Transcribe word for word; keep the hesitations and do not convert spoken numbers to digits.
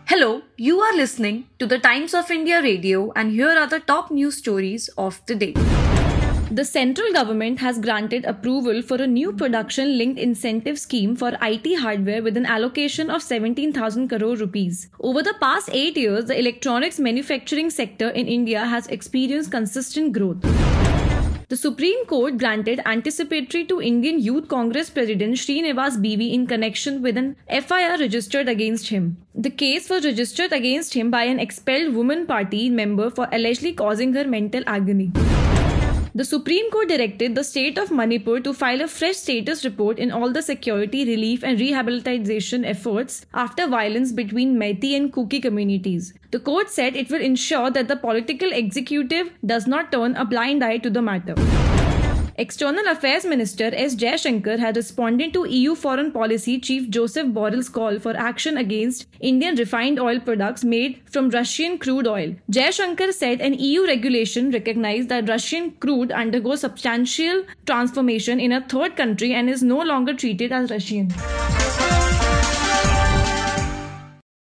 Hello, you are listening to the Times of India radio, and here are the top news stories of the day. The central government has granted approval for a new production linked incentive scheme for I T hardware with an allocation of seventeen thousand crore rupees. Over the past eight years, the electronics manufacturing sector in India has experienced consistent growth. The Supreme Court granted anticipatory to Indian Youth Congress President Srinivas B V in connection with an F I R registered against him. The case was registered against him by an expelled Women Party member for allegedly causing her mental agony. The Supreme Court directed the state of Manipur to file a fresh status report in all the security, relief and rehabilitation efforts after violence between Meitei and Kuki communities. The court said it will ensure that the political executive does not turn a blind eye to the matter. External Affairs Minister S. Jaishankar had responded to E U Foreign Policy Chief Joseph Borrell's call for action against Indian refined oil products made from Russian crude oil. Jaishankar said an E U regulation recognized that Russian crude undergoes substantial transformation in a third country and is no longer treated as Russian.